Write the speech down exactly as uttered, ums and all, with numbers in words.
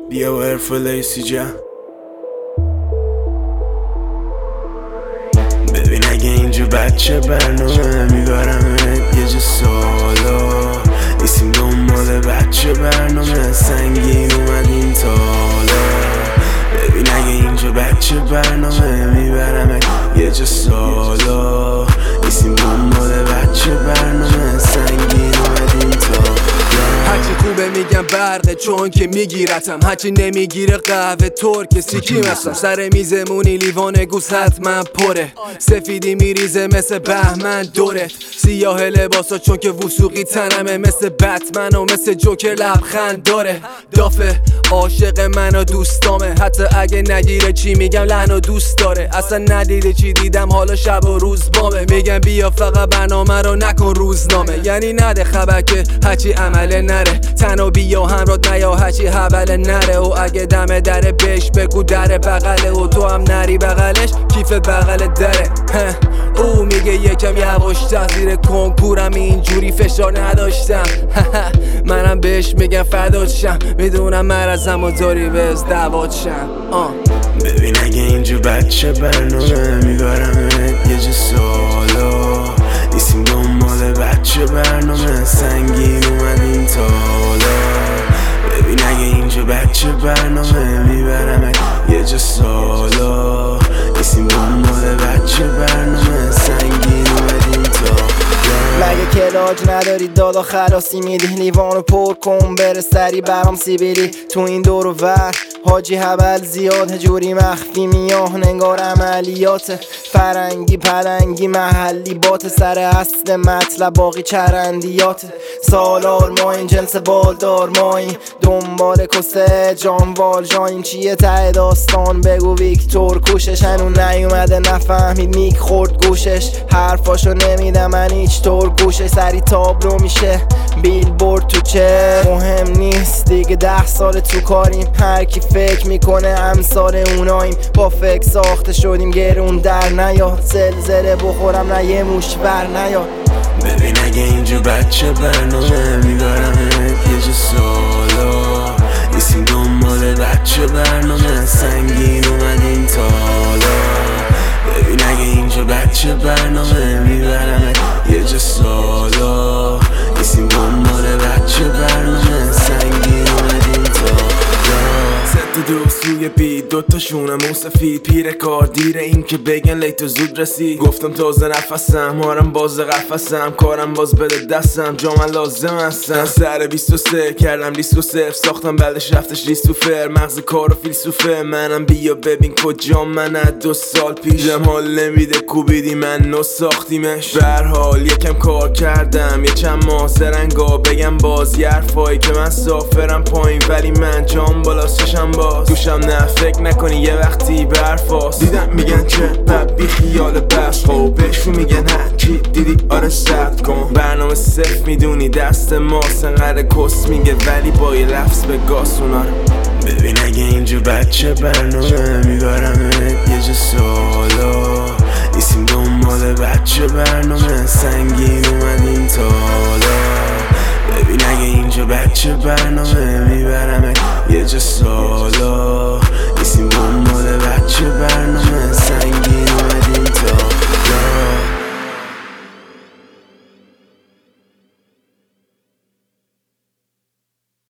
بیا و حرف لیسی جم. ببین اگه اینجا بچه برنامه میبرمت یه جا سالا، نیستیم دنبال بچه برنامه، سنگین اومدیم تالا. ببین اگه اینجا بچه برنامه میبرمت یه جا سالا، نیستیم دنبال بچه برنامه، سنگین اومدیم تالا. هرچی خوبه میگم برقه چون که میگیرتم، هرچی نمیگیره قهوه ترک سیکی مثلا. سر میزمونی لیوان گوز حتما پره، سفیدی میریزه مثل بهمن دورت، سیاه لباسا چون که وسوقی تنمه، مثل بتمن و مثل جوکر لبخند داره. دافه عاشق من و دوستامه، حتی اگه نگیره چی میگم لحن و دوست داره. اصلا ندیده چی دیدم حالا شب و روز بامه، میگم بیا فقط برنامه رو نکن روزنامه. یعنی نده خبر که هرچی عمله نره، تنها بیا همراه نیا هرچی حوله نره. و اگه دم دره بهش بگو در بغله، و تو هم نری بغلش کیف بغل دره. او میگه یکم یواشتر، زیر کنکورم اینجوری فشار نداشتم. منم بهش میگم فدات شم، میدونم مرزم و داری به ازدواج شم. ببین اگه اینجا بچه برنامه میبرمت یه جا سالا، نیستیم دنبال بچه برنامه، سنگین اومدیم تالا. ببین اگه اینجا بچه برنامه میبرمت یه جا سالا، نیستیم دنبال بچه برنامه، سنگین اومدیم تالا. مگه کلاج نداری دادا خلاصی میدی، لیوانو پر کن بره سری برام سیبیلی. تو این دور و ور حاجی حبل زیاد، جوری مخفی میاه نگار عملیات، فرنگی پلنگی محلی بات، سر اصل مطلب باقی چرندیات. سالار ما این جنس بالدار ماییم، دنبال کسه جانوال جاییم. چیه ته داستان بگو ویکتور کوشش، هنون نیومده نفهمید میک خورد گوشش، حرفاشو نمیدم من هیچ طور گوشش. سری تابلو میشه بیل بورد تو چه مهم نیست دیگه، ده سال تو کاریم، هر کی فکر میکنه امثال اوناییم. با فکر ساخته شدیم گرون در نیاد، زلزله بخورم نه یه موش بر نیاد. ببین اگه اینجا بچه برنامه میبرمت یه جا سالا، نیستیم دنبال بچه برنامه، سنگین اومدیم تالا. ببین اگه اینجا بچه برنامه میبرمت یه جا سالا، نیستیم دنبال بچه برنامه، سنگین اومدیم تالا. ست دو سوی بید دوتاشونم اون سفید، پیر کار دیره این که بگن لیت و زود رسید. گفتم تازه نفسم هارم باز قفسم، کارم باز بده دستم جا من لازم هستم. سر بیست و سه کردم لیست و صفر، ساختم بعدش رفتش لیست و فر، مغز کار و فیلسوفه منم. بیا ببین کجا من از دو سال پیشم، حال نمیده کوبیدی من نو ساختیمش. برحال یکم کار کردم یه چند ماه زرنگا، بگم باز یه حرفایی که من سافرم پایین، ولی من جام بالاست چشم باز گوشم نه فکر نکنی یه وقتی برفاست. دیدم میگن چه بب بی خیال بس، خب بهشون میگن هرچی دیدی آره ثبت کن. برنامه صفر میدونی دست ماست، انقدر کس میگه ولی با یه لفظ به گاسونا رو. ببین اگه اینجا بچه برنامه میبرمت یه جا سالا، نیستیم دنبال بچه برنامه، سنگین اومدیم تالا. ببین اگه اینجا بچه برنامه میبرمت یه جا سالا،